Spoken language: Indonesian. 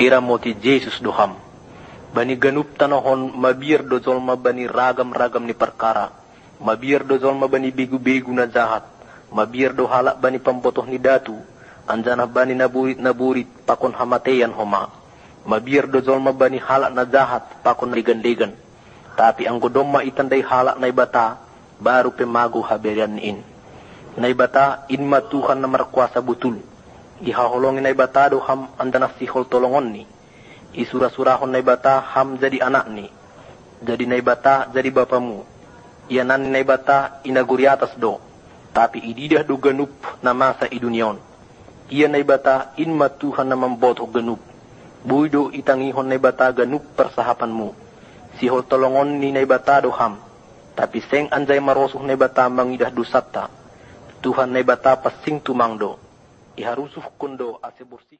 ira moti Jesus doham. Bani ganup tanahon mabir do zolma bani ragam-ragam ni perkara. Mabir do zolma bani begu-begu na jahat. Mabir do halak bani pembotoh ni datu. Anjana bani naburit pakon hamateyan homa. Mabir do zolma bani halak na jahat pakon ligan-ligan. Tapi ang godomma itandai halak na ibata baru pemagu haberian in. Na ibata inma Tuhan na markuasa butul. Ihaholongin na ibata do ham andana sihol tolongon ni. Isura-surahon na ibata ham jadi anak ni. Jadi na ibata jadi bapamu. Ianan na ibata inaguri atas do. Tapi ididah do ganup na masa idunion. Ia na ibata inma Tuhan na membotoh ganup. Buido itangihon na ibata ganup persahapanmu. Sihol tolongon ni na ibata do ham. Tapi seng anjay marosuh na ibata mangidah dusata. Tuhan na ibata pasing tumangdo. Iharusuh kundo ase bursik.